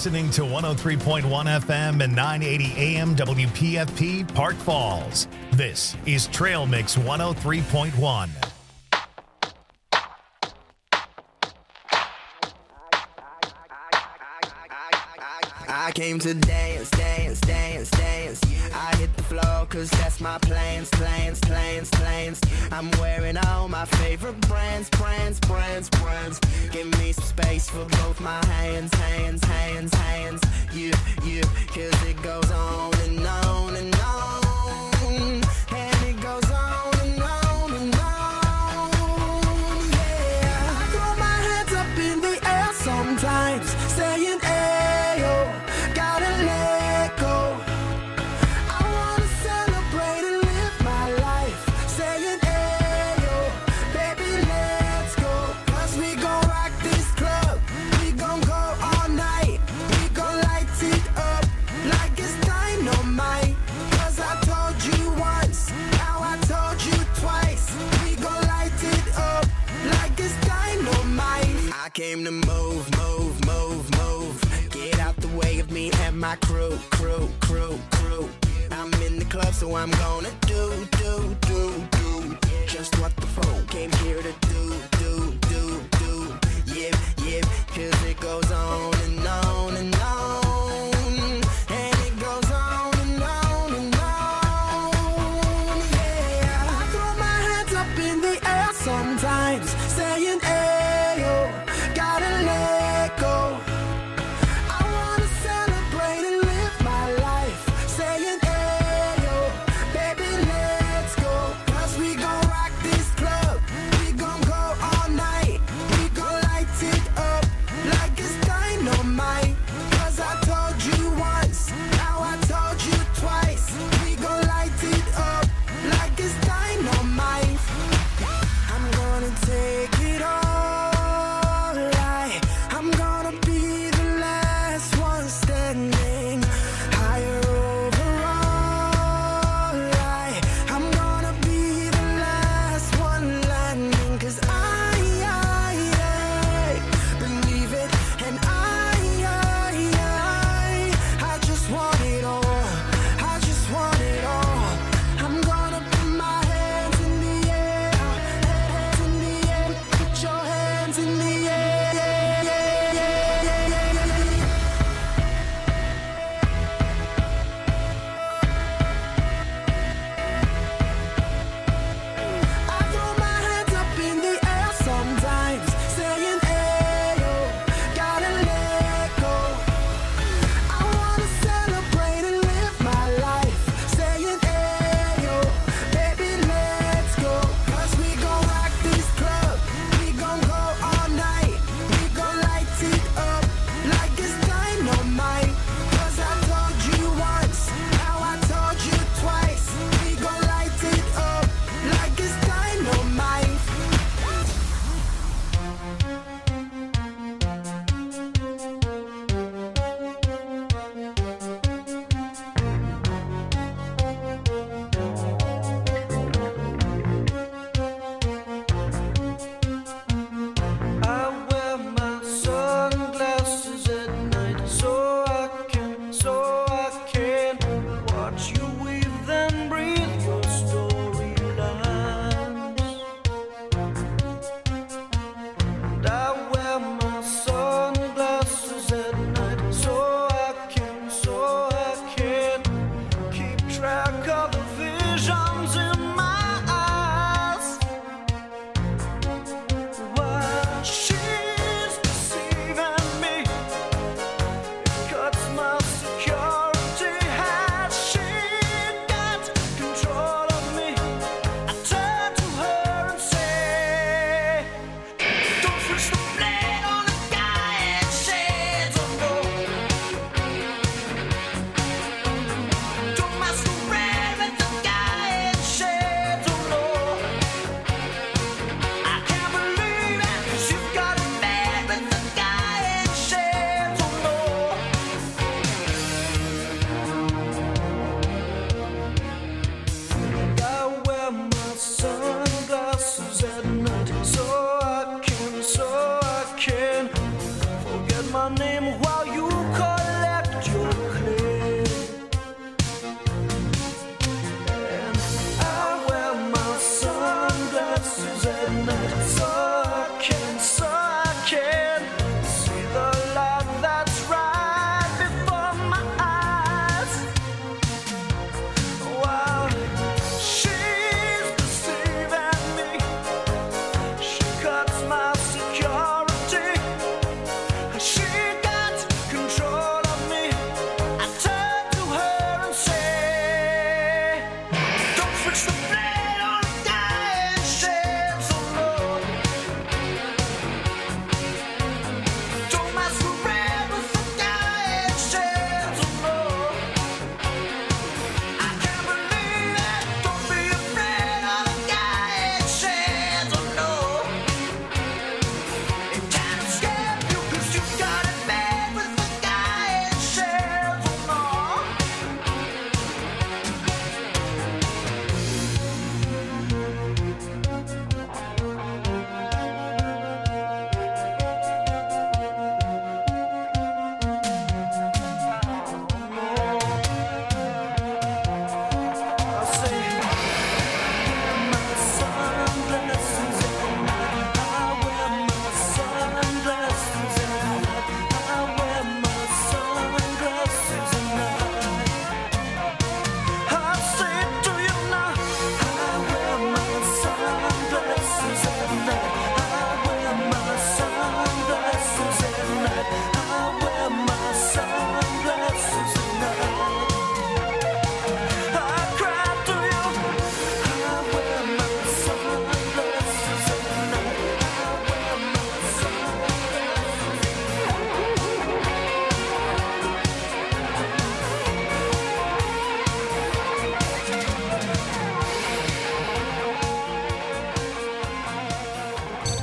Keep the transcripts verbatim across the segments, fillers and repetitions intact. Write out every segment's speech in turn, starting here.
listening to one oh three point one F M and nine eighty A M W P F P Park Falls. This is Trail Mix one oh three point one. I came to dance, dance, dance, dance. I hit the floor cause that's my plans, plans, plans, plans. I'm wearing all my favorite brands, brands, brands, brands. Give me some space for both my hands, hands, hands, hands. Yeah, yeah, cause it goes on and on and on. And it goes on and on and on. Yeah, I throw my hands up in the air sometimes, saying ayo. Gotta let go. I wanna celebrate and live my life, saying ayo, baby let's go. Cause we gon' rock this club, we gon' go all night. We gon' light it up like it's dynamite. Cause I told you once, now I told you twice. We gon' light it up like it's dynamite. I came to move, move, move, move. Get out the way of me and my crew, crew, crew, crew. I'm in the club, so I'm gonna do, do, do, do just what the folk came here to do, do, do, do. Yeah, yeah, cause it goes on and on and on. And it goes on and on and on. Yeah, I throw my hands up in the air sometimes, saying ayo, gotta let go. Saying, hey, yo, baby, let's go. Cause we gon' ride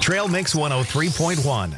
Trail Mix one oh three point one.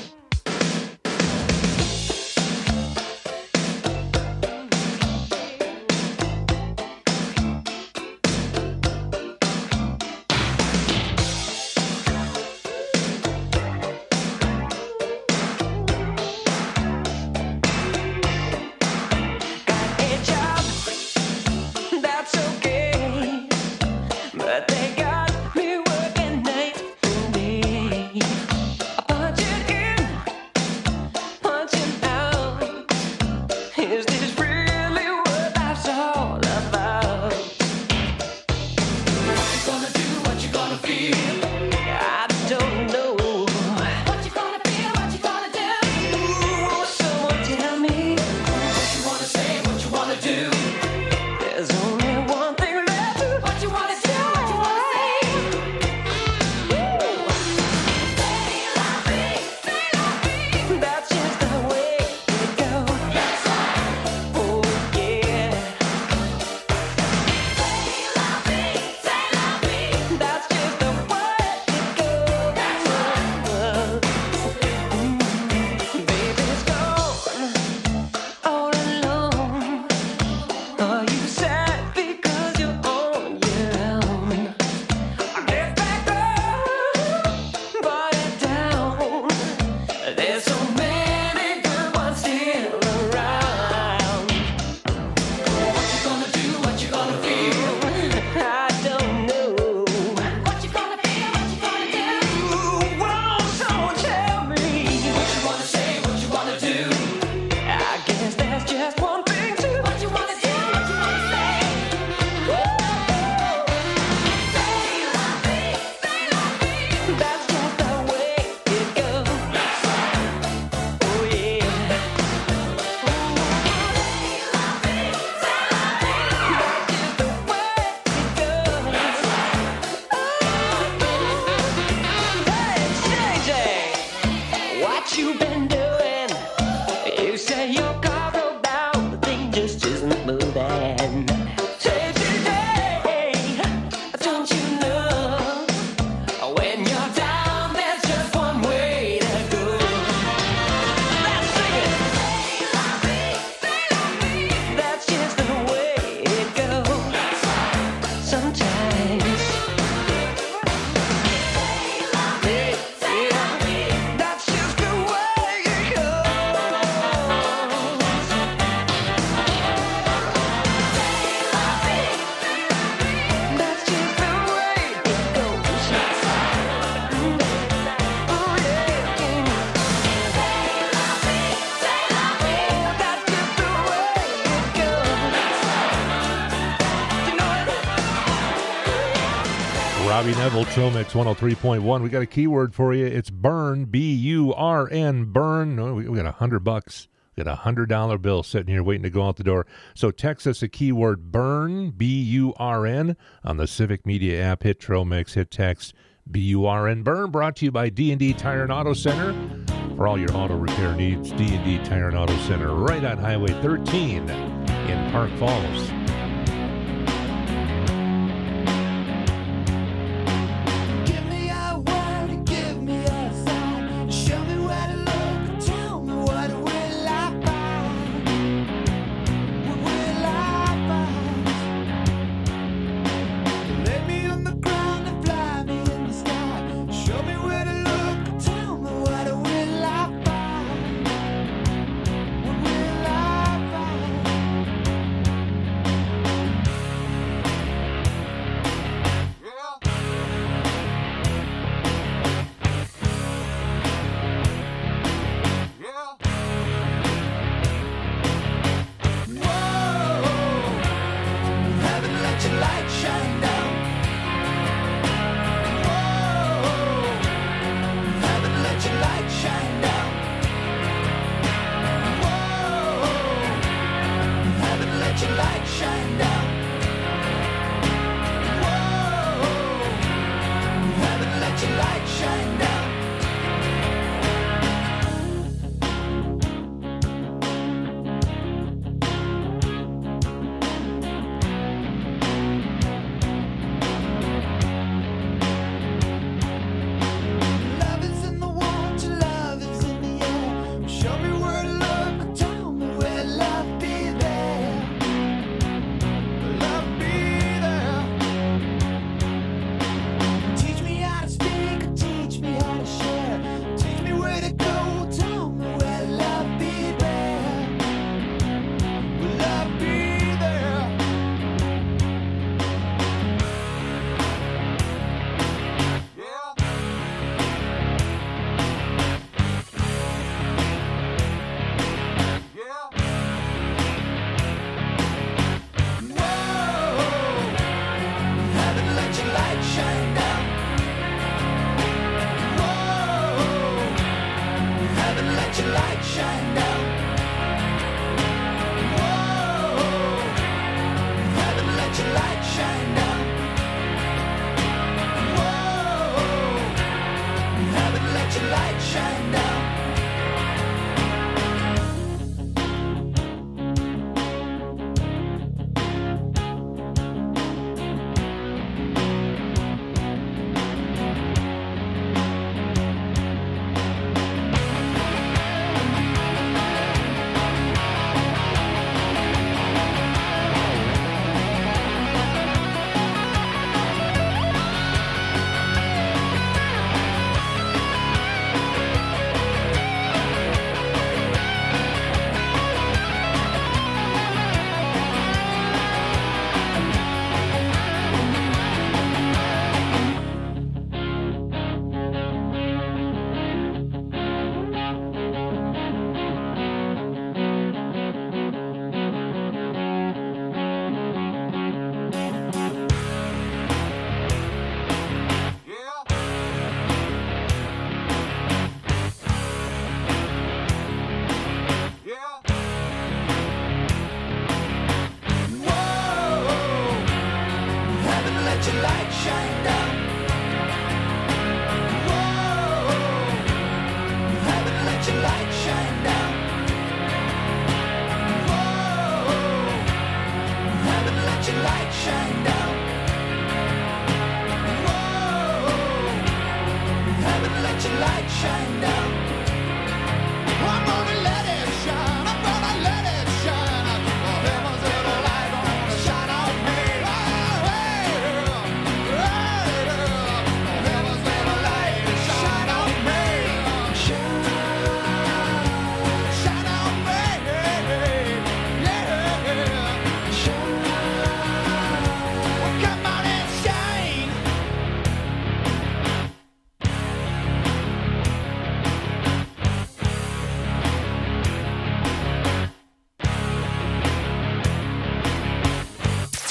Robbie Neville, Trail Mix one oh three point one. We got a keyword for you. It's burn, B U R N, burn. Oh, we got a hundred bucks. We got a hundred dollar bill sitting here waiting to go out the door. So text us a keyword burn, B U R N, on the Civic Media app. Hit Trail Mix, hit text B U R N, burn. Brought to you by D and D Tire and Auto Center. For all your auto repair needs, D and D Tire and Auto Center, right on Highway thirteen in Park Falls.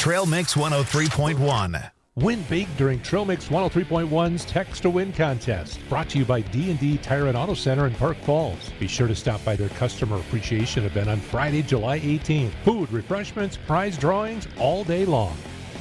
Trail Mix one oh three point one. Win big during Trail Mix one oh three point one's Text to Win contest. Brought to you by D and D Tire and Auto Center in Park Falls. Be sure to stop by their customer appreciation event on Friday, July eighteenth. Food, refreshments, prize drawings all day long.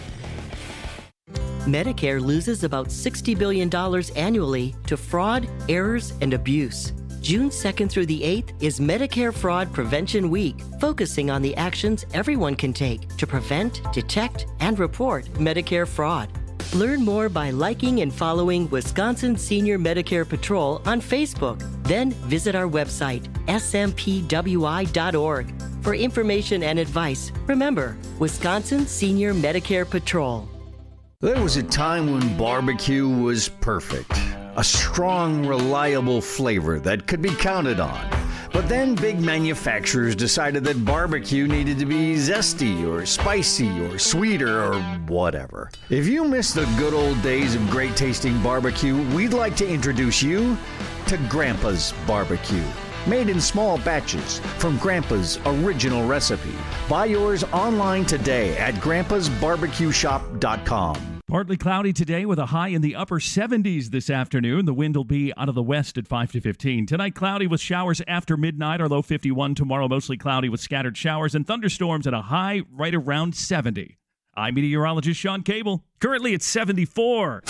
Medicare loses about sixty billion dollars annually to fraud, errors, and abuse. June second through the eighth is Medicare Fraud Prevention Week, focusing on the actions everyone can take to prevent, detect, and report Medicare fraud. Learn more by liking and following Wisconsin Senior Medicare Patrol on Facebook. Then visit our website, S M P W I dot org. For information and advice, remember, Wisconsin Senior Medicare Patrol. There was a time when barbecue was perfect. A strong, reliable flavor that could be counted on. But then big manufacturers decided that barbecue needed to be zesty or spicy or sweeter or whatever. If you miss the good old days of great tasting barbecue, we'd like to introduce you to Grandpa's Barbecue. Made in small batches from Grandpa's original recipe. Buy yours online today at grandpas barbecue shop dot com. Partly cloudy today with a high in the upper seventies this afternoon. The wind will be out of the west at five to fifteen. Tonight, cloudy with showers after midnight, our low fifty-one. Tomorrow, mostly cloudy with scattered showers and thunderstorms at a high right around seventy. I'm meteorologist Sean Cable. Currently at seventy-four.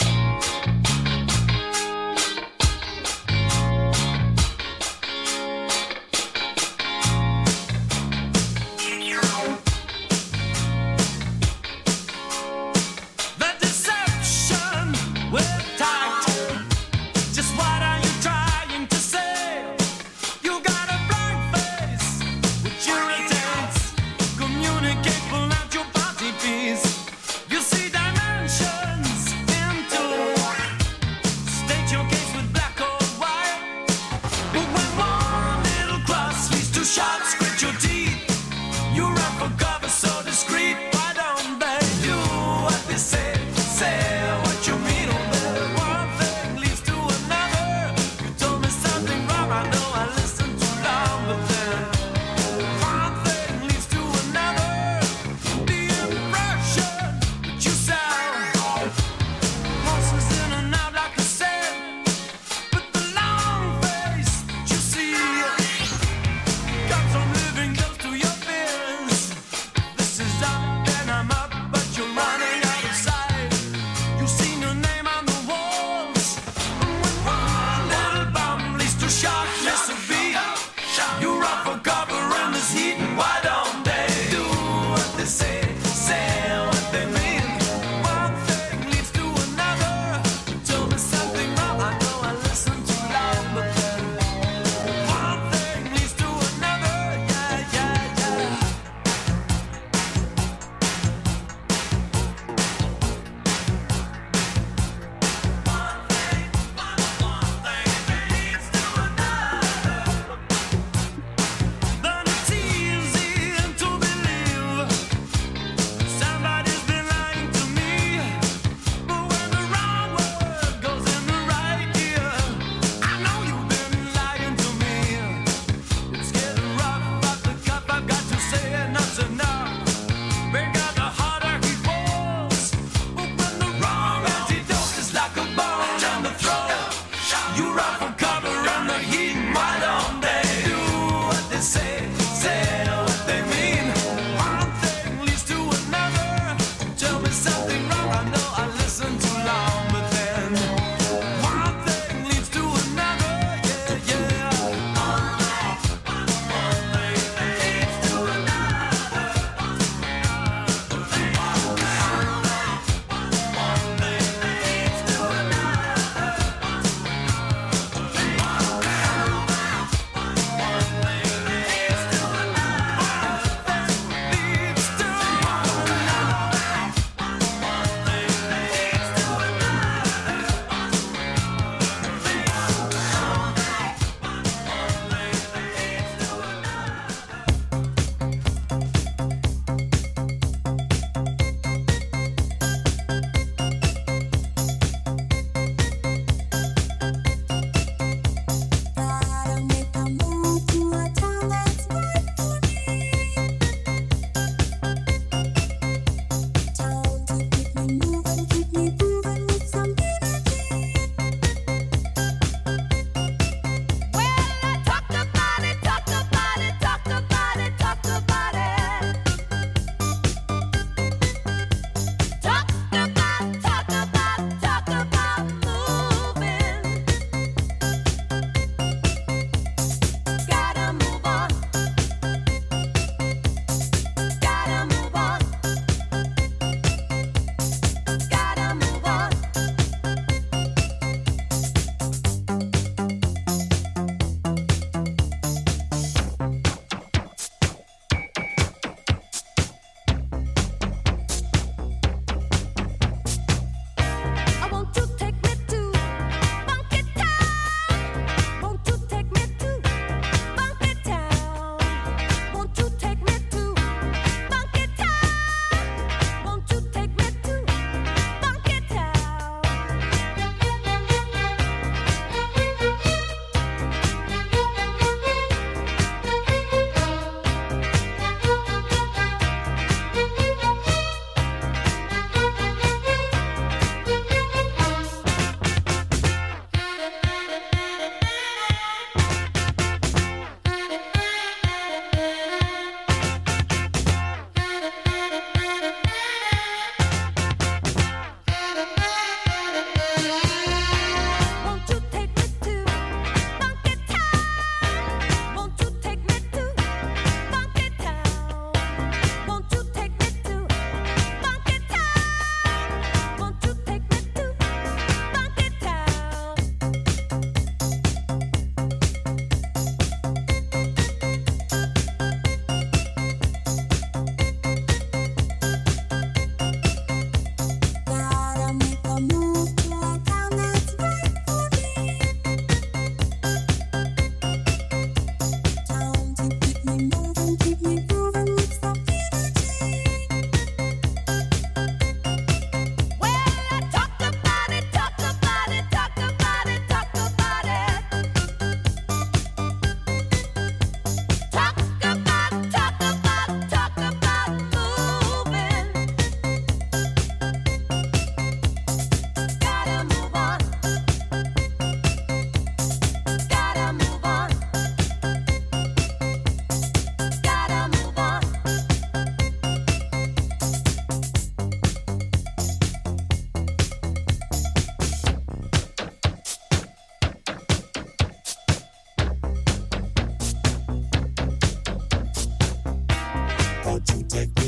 Communicate, pull out your party piece. You see dimensions into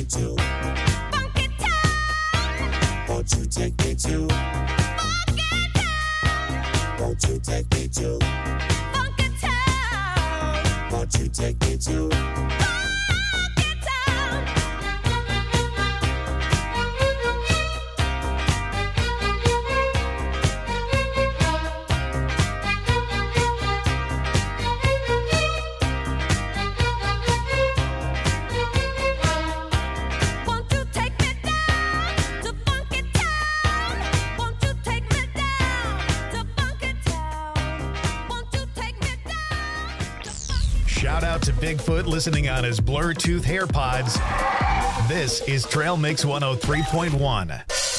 to Funky Town? Won't you take me to Funky Town? Won't you take me to Funky Town? Won't you take me to Funky Town? Won't you take me down to Funky Town? Won't you take me down to Funky Town? Won't you take me down to Funky Shout out to Bigfoot listening on his Bluetooth AirPods. This is Trail Mix one oh three point one.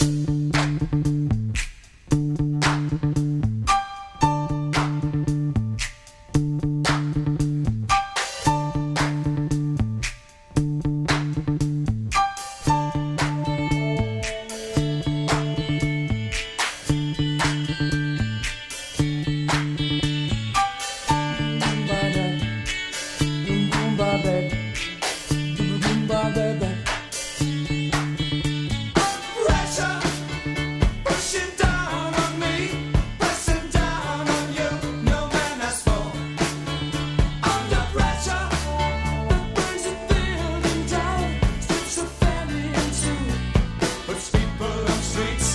Pushing down on me, pressing down on you, no man has fall. Under pressure, the burns are building down, strips of family in two, puts people on streets.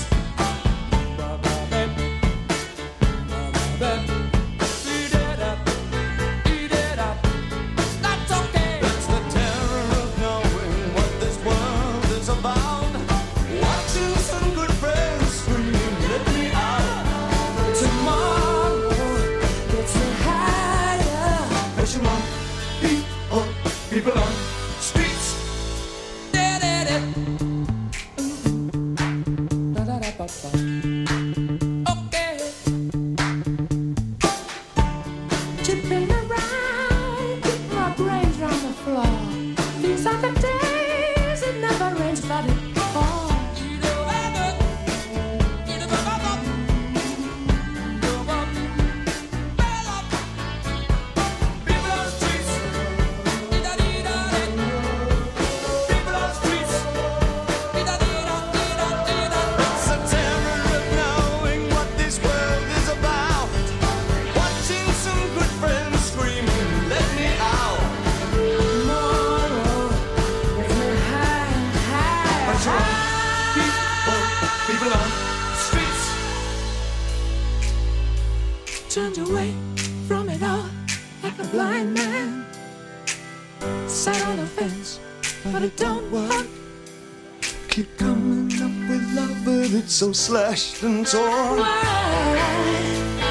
Eat it up, eat it up, that's okay. That's the terror of knowing what this world is about. Watching some good friends scream, let me out. Tomorrow gets me higher. Pressure on people, people on streets. Okay. Chipping around, keep my brains round the floor. These are the days it never rains, but it falls. People on streets. People on streets. It's a terror of knowing what this world is about. Watching some good friends screaming, let me out. Tomorrow, let me high, high, high. People, people on streets. Turned away from it all like a blind man. Sat on the fence, but it don't work. Keep coming up with love, but it's so slashed and torn. Why?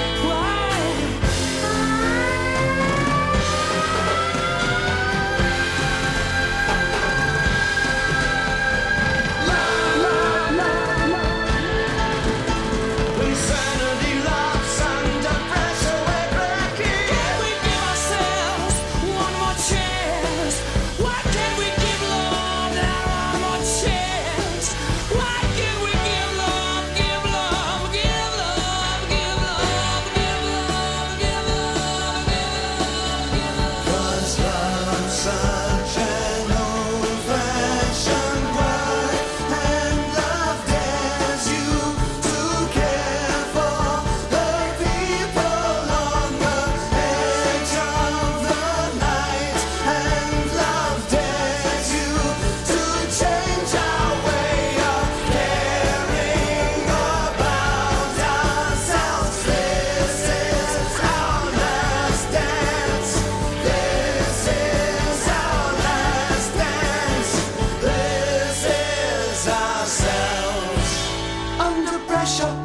Insanity loves under pressure, we're breaking. Can we give ourselves one more chance? Why can't we give love now one more chance? Why can't we give love, give love, give love, give love, give love, give love, give love? 'Cause love's such an old-fashioned word, and love dares you to care for the people on the edge of the night, and love dares you to change our way of caring about ourselves. This is our last dance. This is our last dance. This is ourselves. Under pressure.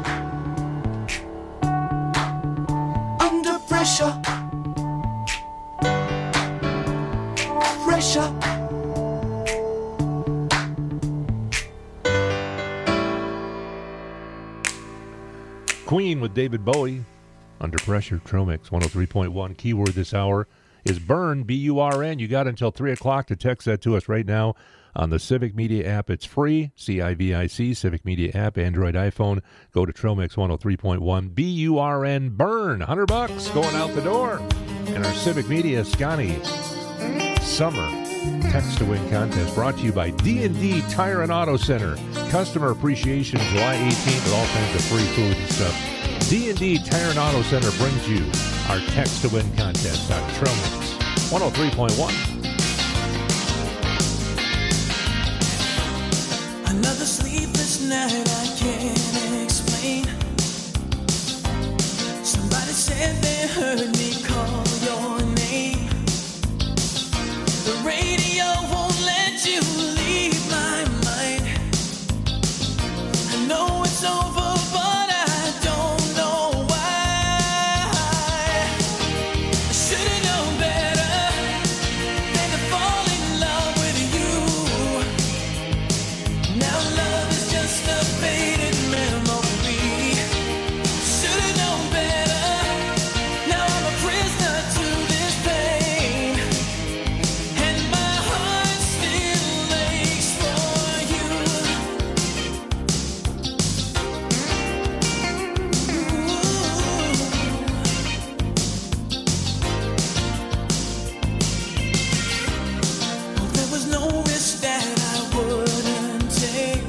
Under pressure. Pressure. Queen with David Bowie. Under Pressure, Trail Mix one oh three point one. Keyword this hour is burn, B U R N. You got until three o'clock to text that to us right now on the Civic Media app. It's free, C I V I C, Civic Media app, Android, iPhone. Go to Trail Mix one oh three point one, B U R N, burn. one hundred bucks going out the door. And our Civic Media, Scotty, Summer. Text to Win contest brought to you by D and D Tire and Auto Center. Customer appreciation July eighteenth with all kinds of free food and stuff. D and D Tire and Auto Center brings you our Text to Win contest on Trail Mix one oh three point one. Another sleepless night I can't explain. Somebody said they heard me call your name. The radio won't let you leave my mind. I know it's over, but I don't know why. I should've known better than to fall in love with you. Now love is just a faded memory. Should've known better. Now I'm a prisoner to this pain, and my heart still aches for you. Ooh. There was no risk that I wouldn't take,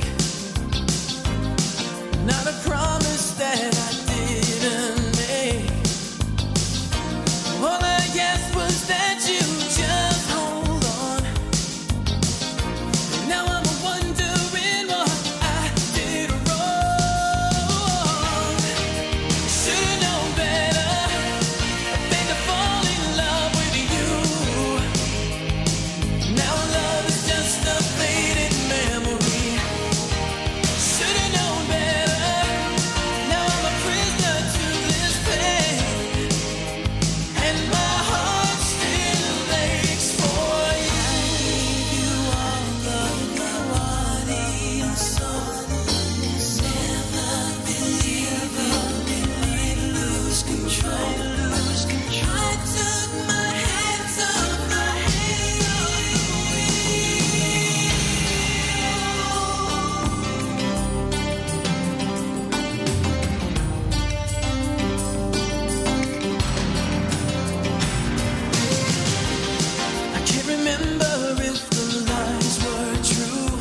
not a promise that I didn't make. All I asked was that you just hold on. Now I'm wondering what I did wrong. Should've known better than to fall in love with you. Now love is just a faded memory. Should've known better. Now I'm a prisoner to this pain, and my heart still aches for you. You are love, what you saw. Never believe it, lose control, lose control. I took my hands off my I can't remember if the lies were true.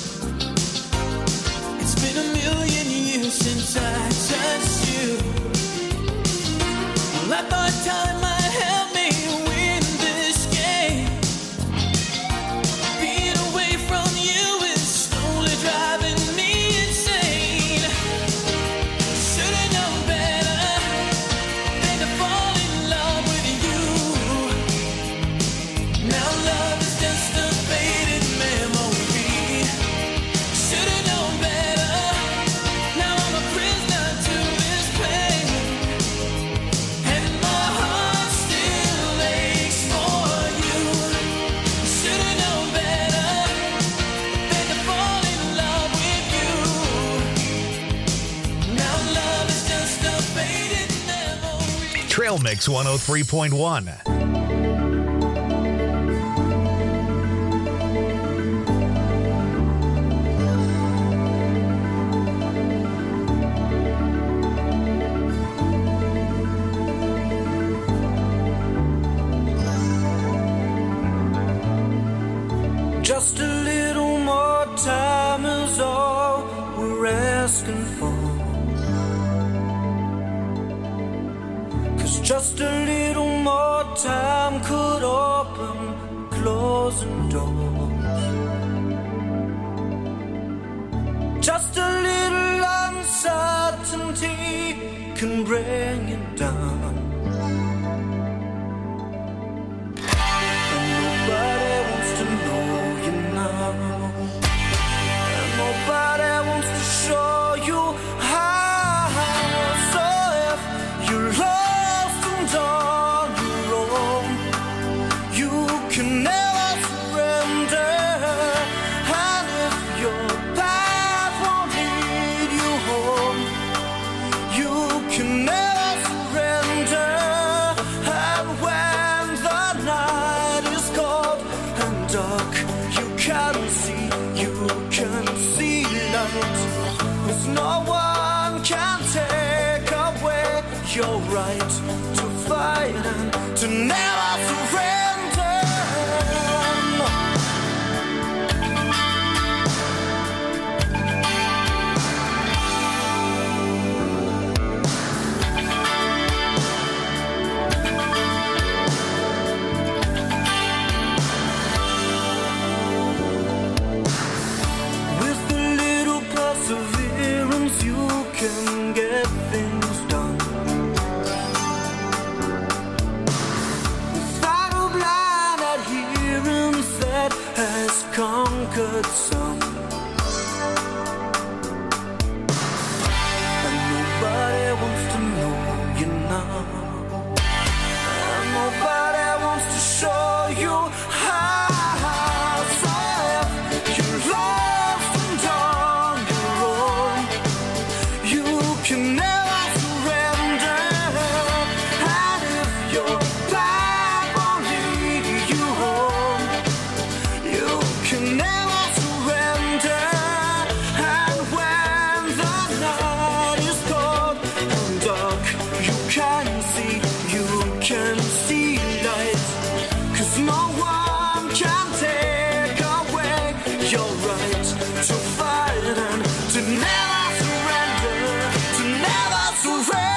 It's been a million years since I touched you. Well, I thought time might help me win this game. Being away from you is slowly driving me insane. Should've known better than to fall in love with you. Now love is just a faded memory. Should've known better. Now I'm a prisoner to this pain, and my heart still aches for you. Should've known better than to fall in love with you. Now love is just a faded memory. Trail Mix one oh three point one. Just a little more time is all we're asking for. 'Cause just a little more time could open closing doors. Just a little uncertainty can bring it down. And nobody wants to know you now. And nobody wants to show you how. So if you're lost and on your own, you can never surrender. And if your path won't lead you home, you can never surrender. And when the night is cold and dark, you can see, you can see light. 'Cause no one can take away your right to fight and to never surrender. can see, you can see light. Cause no one can take away your right to fight and to never surrender, to never surrender.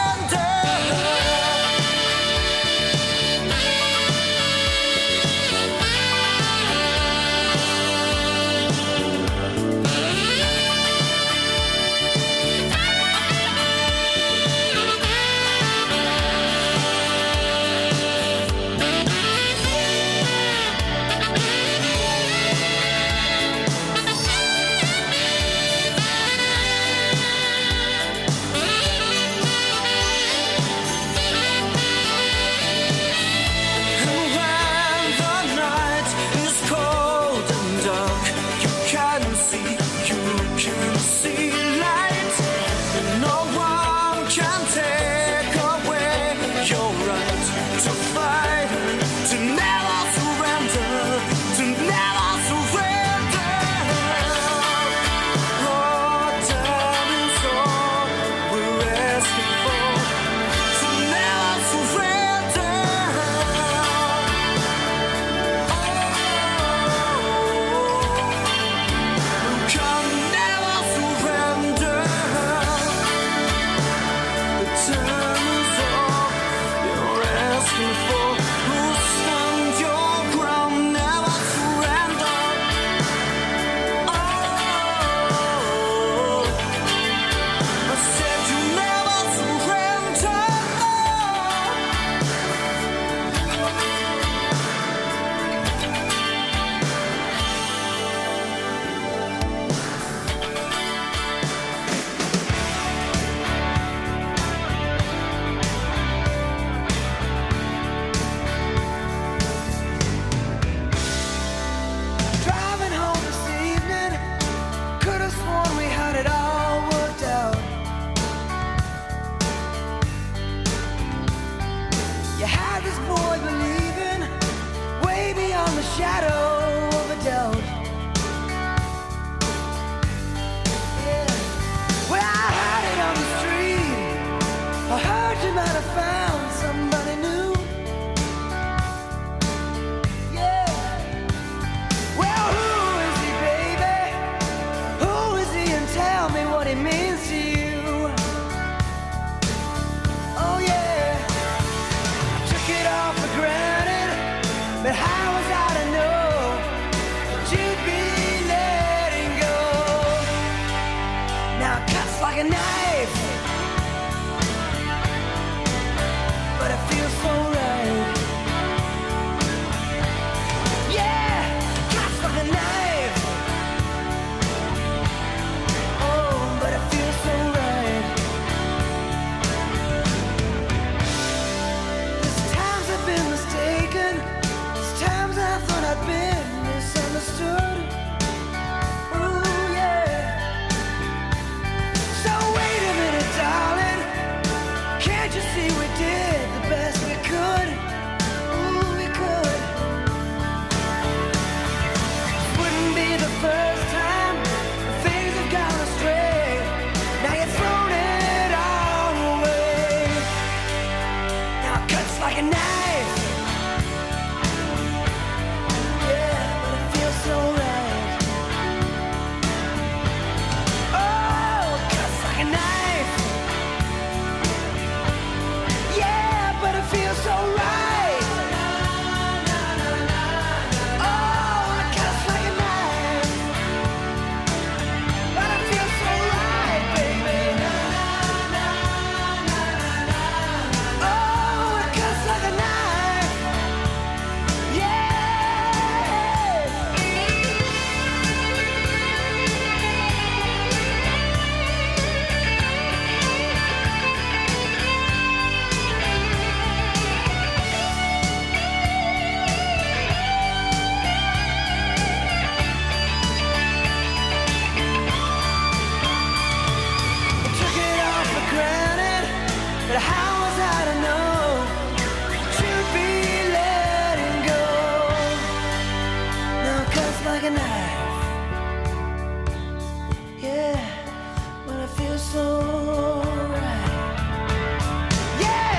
so right. Yeah!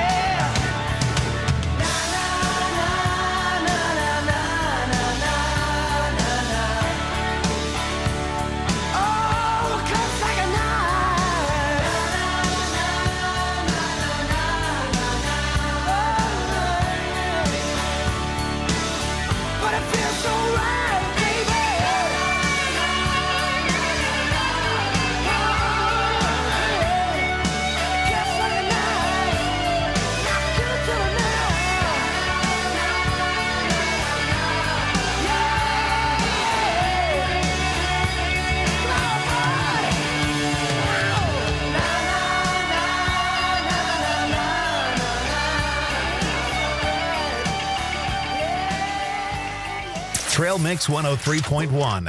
Trail Mix one oh three point one.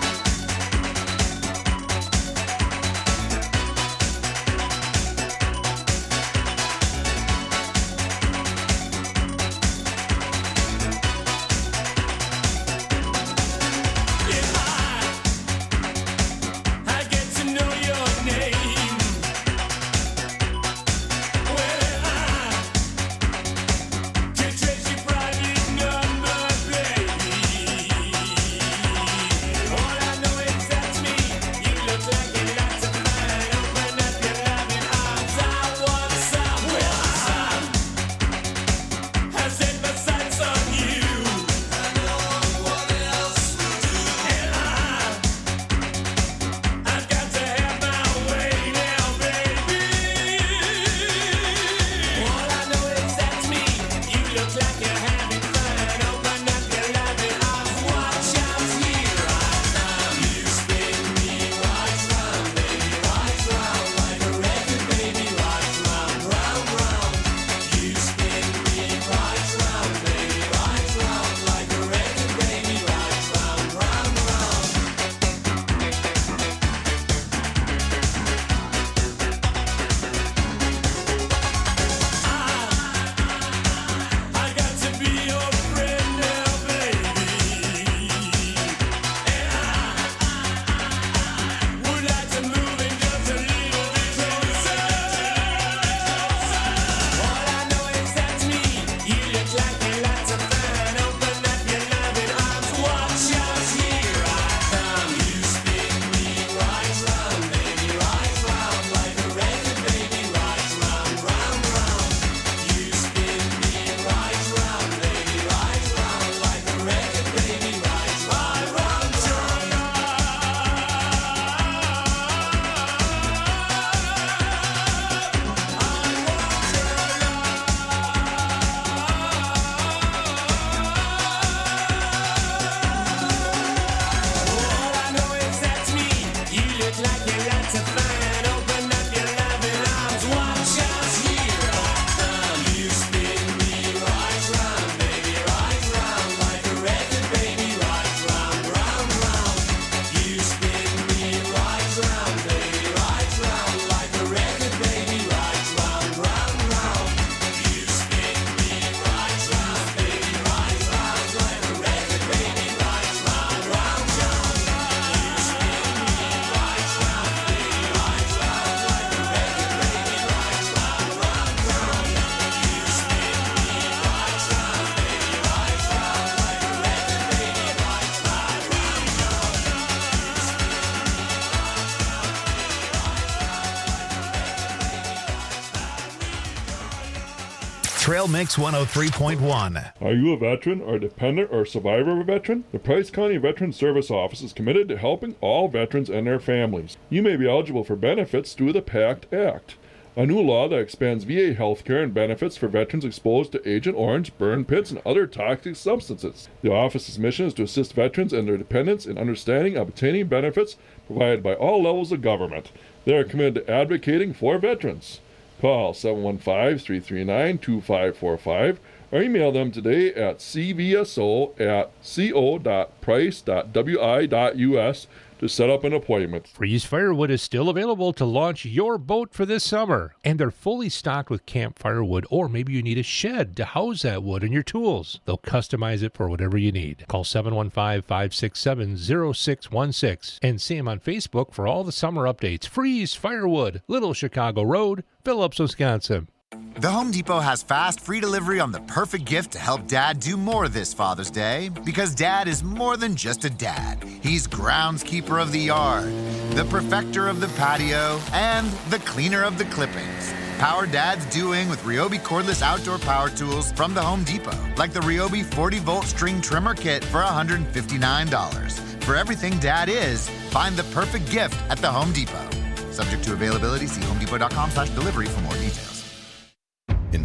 Trail Mix one oh three point one. Are you a veteran or a dependent or survivor of a veteran? The Price County Veteran Service Office is committed to helping all veterans and their families. You may be eligible for benefits through the PACT Act, a new law that expands V A health care and benefits for veterans exposed to Agent Orange, burn pits, and other toxic substances. The office's mission is to assist veterans and their dependents in understanding and obtaining benefits provided by all levels of government. They are committed to advocating for veterans. Call seven one five, three three nine, two five four five or email them today at c v s o at co dot price dot w i dot u s to set up an appointment. Freeze Firewood is still available to launch your boat for this summer, and they're fully stocked with camp firewood, or maybe you need a shed to house that wood and your tools. They'll customize it for whatever you need. Call seven one five, five six seven, zero six one six and see them on Facebook for all the summer updates. Freeze Firewood, Little Chicago Road, Phillips, Wisconsin. The Home Depot has fast, free delivery on the perfect gift to help Dad do more this Father's Day. Because Dad is more than just a dad. He's groundskeeper of the yard, the perfecter of the patio, and the cleaner of the clippings. Power Dad's doing with Ryobi cordless outdoor power tools from the Home Depot. Like the Ryobi forty volt string trimmer kit for one hundred fifty-nine dollars. For everything Dad is, find the perfect gift at the Home Depot. Subject to availability, see homedepot dot com slash delivery for more details. In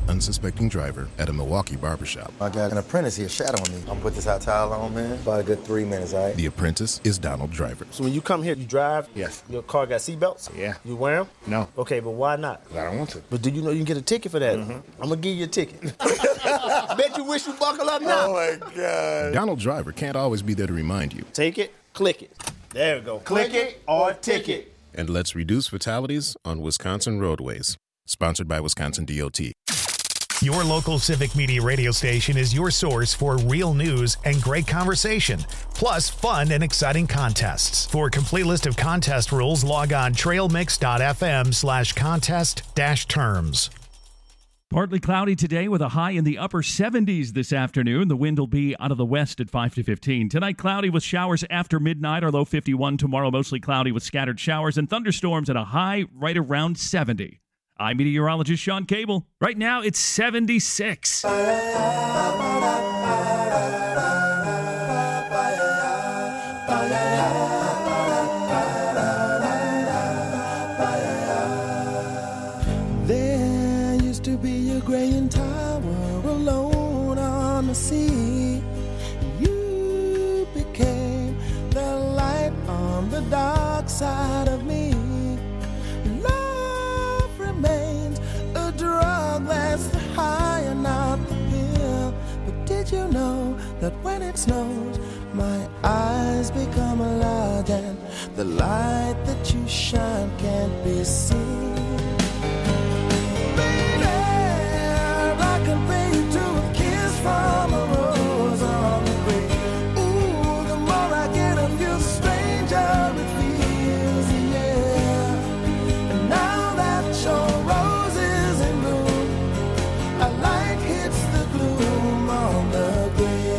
unsuspecting driver at a Milwaukee barbershop. I got an apprentice here shadowing me. I'm gonna put this hot towel on, man. About a good three minutes, all right? The apprentice is Donald Driver. So when you come here, you drive? Yes. Your car got seatbelts? Yeah. You wear them? No. Okay, but why not? I don't want to. But do you know you can get a ticket for that? Mm-hmm. I'm gonna give you a ticket. Bet you wish you buckle up now. Oh, my God. Donald Driver can't always be there to remind you. Take it, click it. There we go. Click it or ticket. And let's reduce fatalities on Wisconsin roadways. Sponsored by Wisconsin D O T. Your local Civic Media radio station is your source for real news and great conversation, plus fun and exciting contests. For a complete list of contest rules, log on trailmix.fm slash contest dash terms. Partly cloudy today with a high in the upper seventies this afternoon. The wind will be out of the west at five to fifteen. Tonight, cloudy with showers after midnight, our low fifty-one. Tomorrow, mostly cloudy with scattered showers and thunderstorms at a high right around seventy. I'm meteorologist Sean Cable. Right now, it's seventy-six. There used to be a graying tower alone on the sea. You became the light on the dark side of me. Love remains a drug that's the high and not the pill. But did you know that when it snows, my eyes become large and the light that you shine can't be seen? From a rose on the grave. Ooh, the more I get of you, the stranger it feels, yeah. And now that your rose is in bloom, a light hits the gloom on the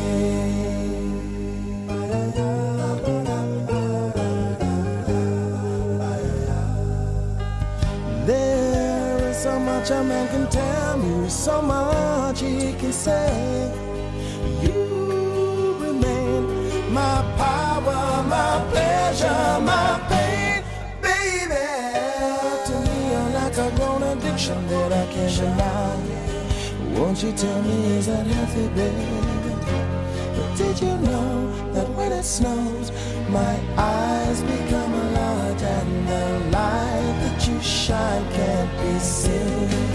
grave. There is so much a man can tell me, so much he can say. You remain my power, my pleasure, my pain, baby. To me, you're like a grown addiction that I can't deny. Won't you tell me, is that healthy, baby? But did you know that when it snows, my eyes become large and the light that you shine can't be seen?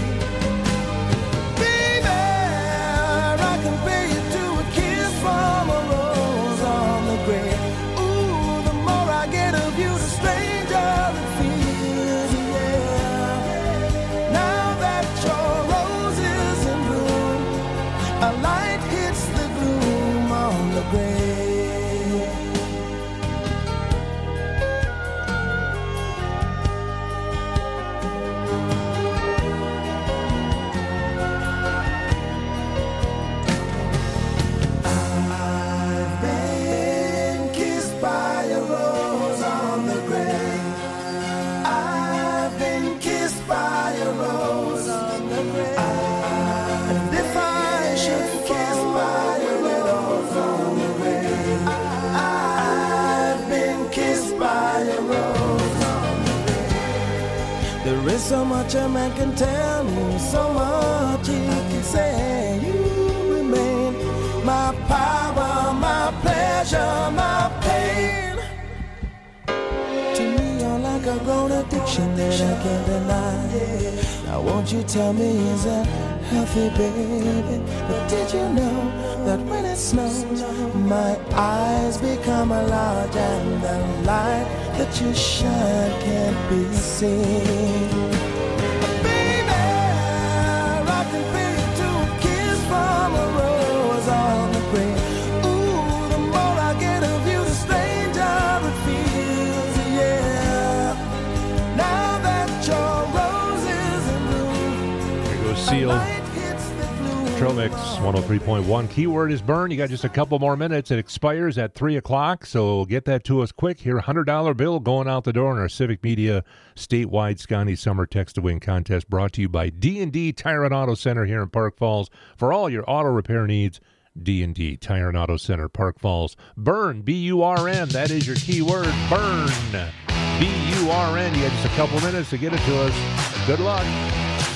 From a rose on the grave. Ooh, the more I get of you, the stranger it feels, yeah. Now that your rose is in bloom, a light hits the gloom on the grave. There is so much a man can tell me, so much he can say. You remain my power, my pleasure, my pain. To me, you're like a grown addiction that I can't deny. Now won't you tell me, is that healthy, baby? But did you know that when it snows, my eyes become large and the light that you shine can't be seen? Baby, I can pay you to a kiss from a rose on the grave. Ooh, the more I get of you, the stranger it feels, yeah. Now that your rose is in bloom, there goes Seal. Trail Mix one oh three point one. Keyword is burn. You got just a couple more minutes. It expires at three o'clock, so get that to us quick. Here, one hundred dollar bill going out the door in our Civic Media statewide Scotty Summer Text to Win contest, brought to you by D and D Tire and Auto Center here in Park Falls. For all your auto repair needs, D and D Tire and Auto Center, Park Falls. Burn, B U R N. That is your keyword, burn. B U R N. You got just a couple minutes to get it to us. Good luck.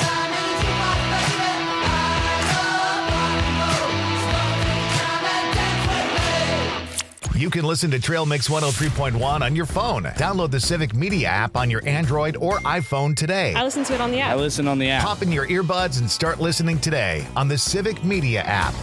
You can listen to Trail Mix one oh three point one on your phone. Download the Civic Media app on your Android or iPhone today. I listen to it on the app. I listen on the app. Pop in your earbuds and start listening today on the Civic Media app.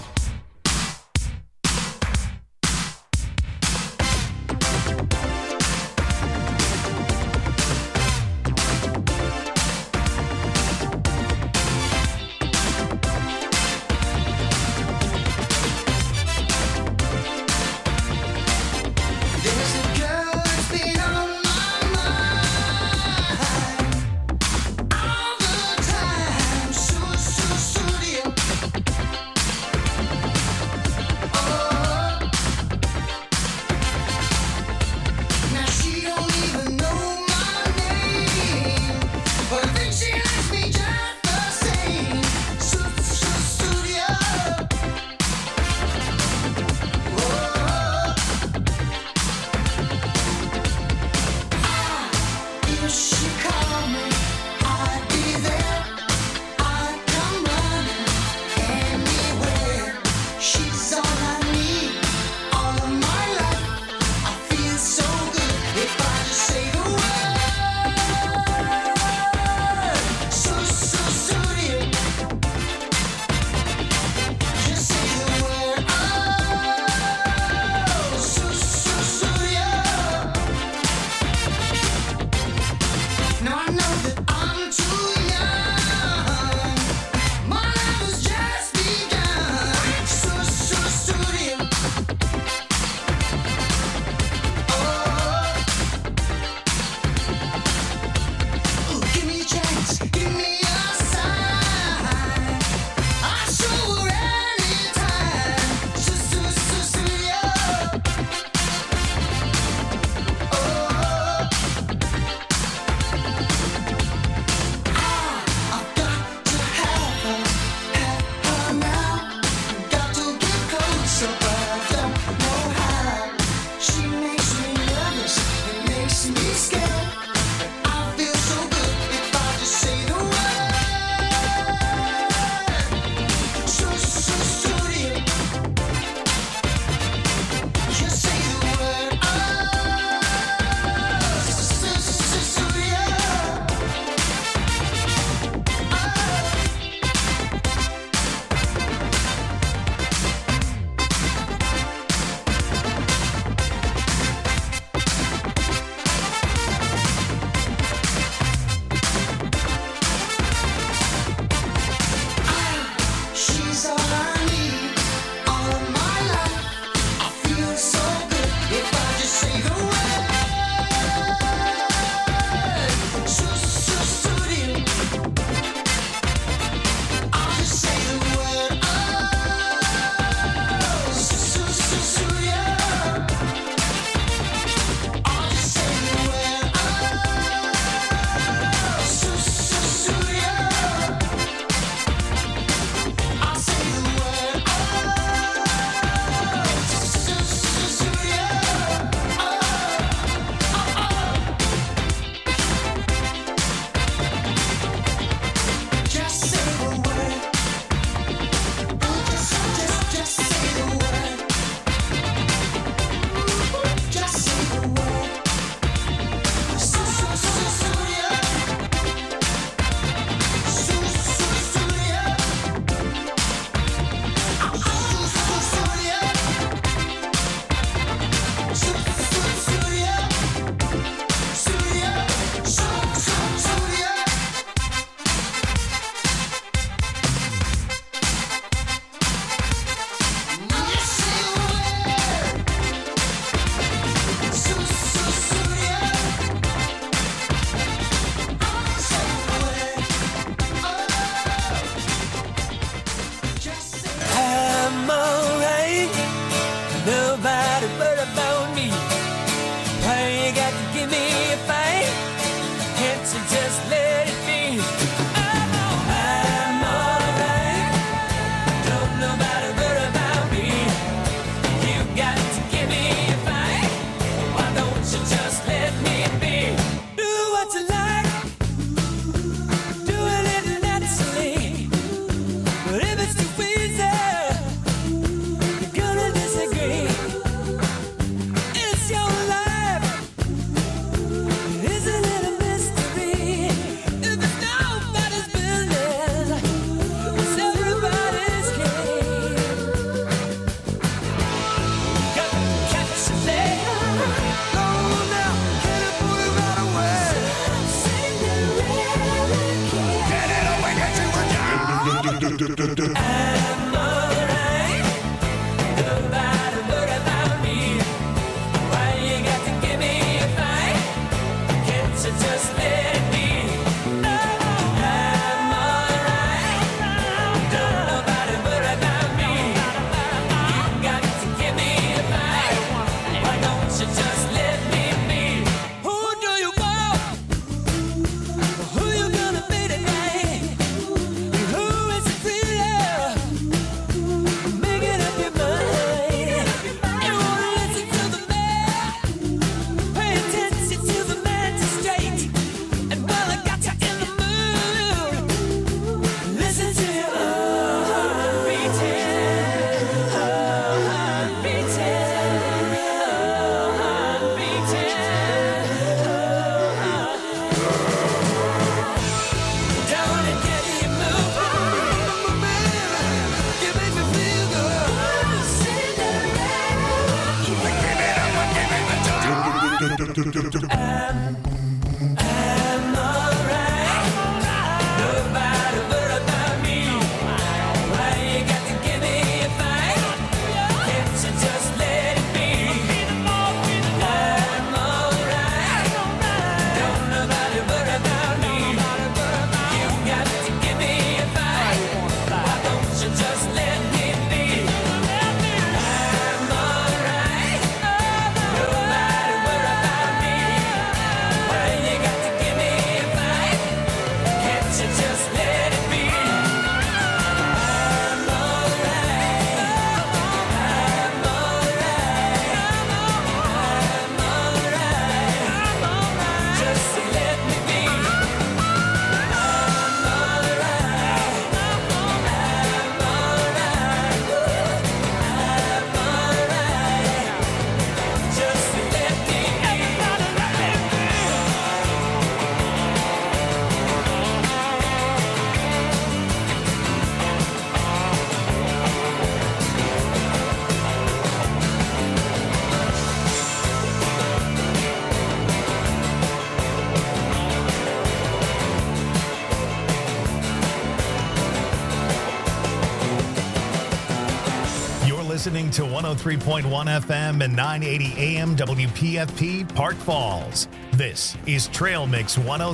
Listening to one oh three point one F M and nine eighty A M W P F P Park Falls. This is Trail Mix one oh